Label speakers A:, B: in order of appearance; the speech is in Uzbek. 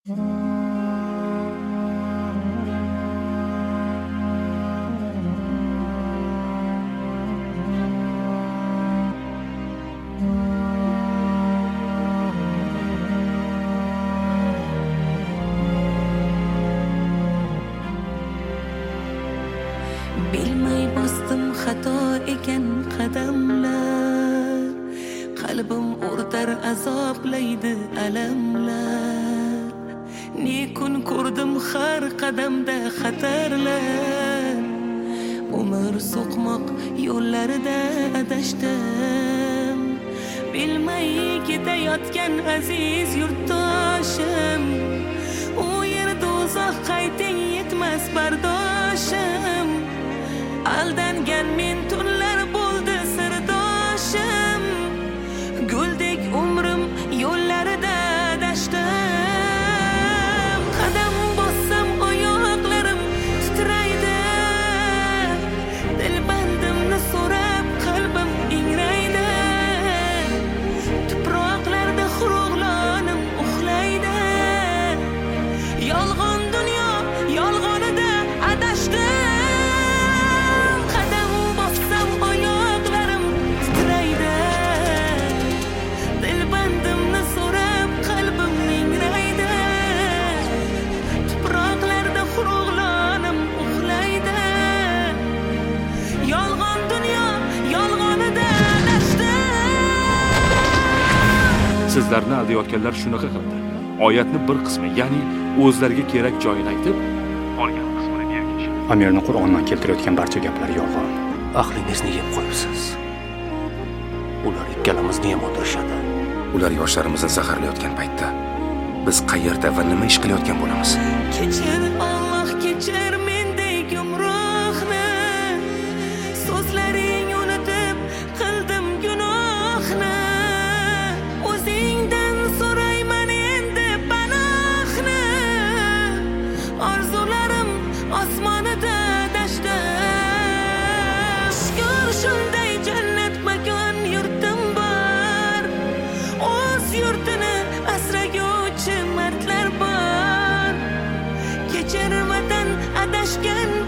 A: Bilmay bosdim xato ekan qadamlar, qalbim o'rtar azoblaydi alamlar. Ne kun ko'rdim har qadamda xatarlar, umr so'qmoq yo'llarida adashdim. Bilmay ketayotgan aziz yurtdoshim, u yer do'zax qayting yetmas bardoshim. Aldangan men tunlar bo'ldi sirdoshim, guldek umrim yo'llarida adashdim. Qadam bossam oyoqlarim titraydi, dilbandimni so'rab qalbim ingraydi. Tuproqlarda xurug'lonim uxlaydi, yolg'on dunyo yolg'onida adashdim.
B: Sizlarni aldayotganlar shunaqa qildi. Oyatni bir qismi, ya'ni o'zlariga kerak joyini aytib, qolgan qismini bergishdi.
C: Amirni Qur'ondan keltirayotgan barcha gaplar yolg'on.
D: Aqlingizni yeb qo'yibsiz. Ular ikkalamizni ham o'tirishadi.
E: Ular yoshlarimizni zaharlayotgan paytda biz qayerda va nima ish qilayotgan bo'lamiz?
A: Kechir Alloh, kechir mendek gumrohni. So'zlaring unutib qildim gunohni. O'zingdan so'rayman endi panohni. Orzularim osmonida dashta. Shukr shunday jannat makon yurtim bor. O'z yurtini asraguvchi mardlar bor. Kechir vatan adashgan